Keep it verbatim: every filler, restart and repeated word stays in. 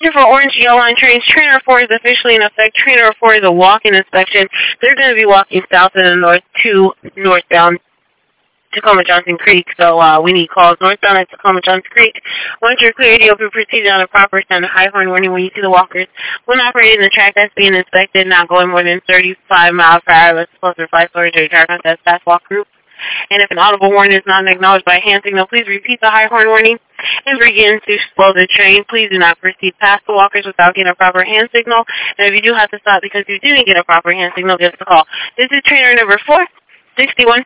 For Orange Yellow Line trains, Trainer four is officially in effect. Trainer four is a walk-in inspection. They're going to be walking south and the north to northbound Tacoma Johnson Creek, so uh, we need calls northbound at Tacoma Johnson Creek. Once you're cleared, you'll be proceeding on a proper sound high horn warning when you see the walkers. When operating the track that's being inspected, not going more than thirty-five miles per hour, let's close or fly slower to your track that's fast walk group. And if an audible warning is not acknowledged by a hand signal, please repeat the high horn warning and begin to slow the train. Please do not proceed past the walkers without getting a proper hand signal. And if you do have to stop because you didn't get a proper hand signal, give us a call. This is trainer number four, sixty-one